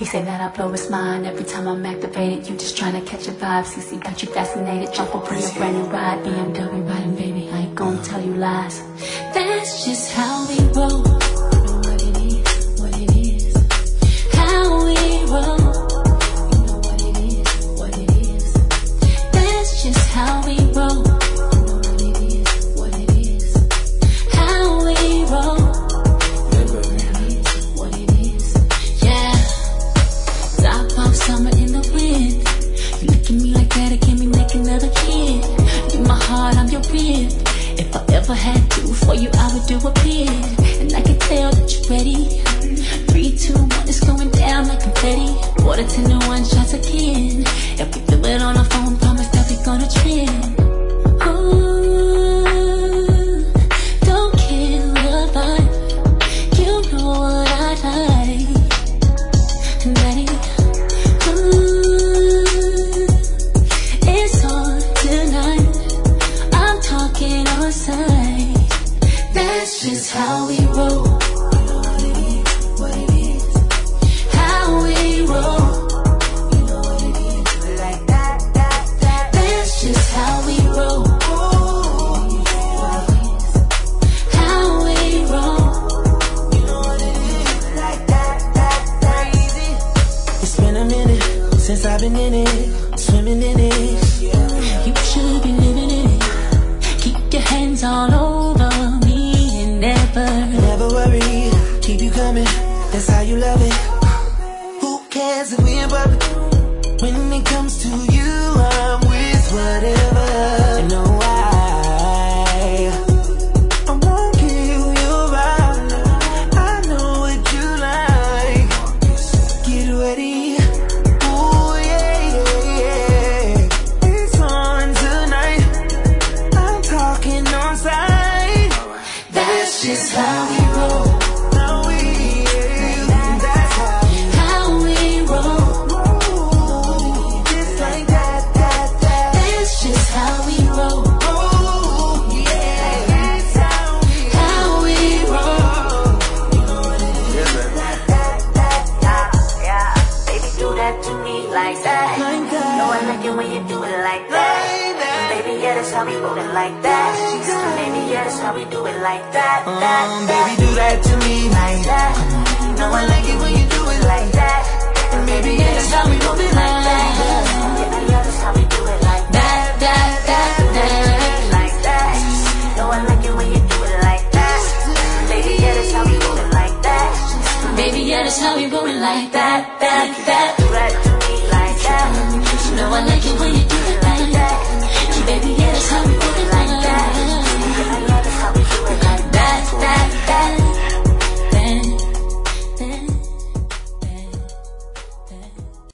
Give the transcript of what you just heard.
He said that I blow his mind every time I'm activated. You just trying to catch a vibe. CC got you fascinated. Jump up on your brand new ride. BMW riding, baby. I ain't gonna tell you lies. That's just how we roll. You know what it is, what it is. How we roll. You know what it is, what it is. That's just how we roll. You know what it is, what it is. How we roll. Summer in the wind. You look at me like that, it can be make another kid. You my heart, I'm your rib. If I ever had to for you, I would do a bid. And I can tell that you're ready. 3, 2, 1, it's going down like confetti. Quarter to no one shots again. If we do it on the phone, promise that we gonna trend. Ooh, don't kill the vibe. You know what I like. And ready. That's just how we roll. You know what it is, what it is. How we roll. You know what it is, like that. That's just how we roll. How we roll. You know what it is, like that. Crazy. It's been a minute since I've been in it, swimming in it. You should be living in it. Keep your hands all over me and never worry, keep you coming, that's how you love it. Who cares if we in public? When it comes to you, I'm with whatever. And no, I won't kill your vibe. I know what you like. Get ready. Ooh, yeah. It's on tonight. I'm talking on site. That's just how we roll. How we roll. Just like that. That's just how we roll. Oh, yeah. That's How we roll. You know what it is. Yeah. Baby, do that to me like that. Like that. No, I like it when you do it like that. Baby, yeah, that's how we roll it like that. Baby, yeah, that's how we do it like that. Baby, do that to me like that. No, I like it when you do it like that. And baby, yeah, that's how we roll it like that. Yeah, that's how we do it like that. Like that. No, I like it when you do it like that. Baby, yeah, that's how we roll it like that. Baby, yeah, that's how we roll it like that. Do that to me like that. No, I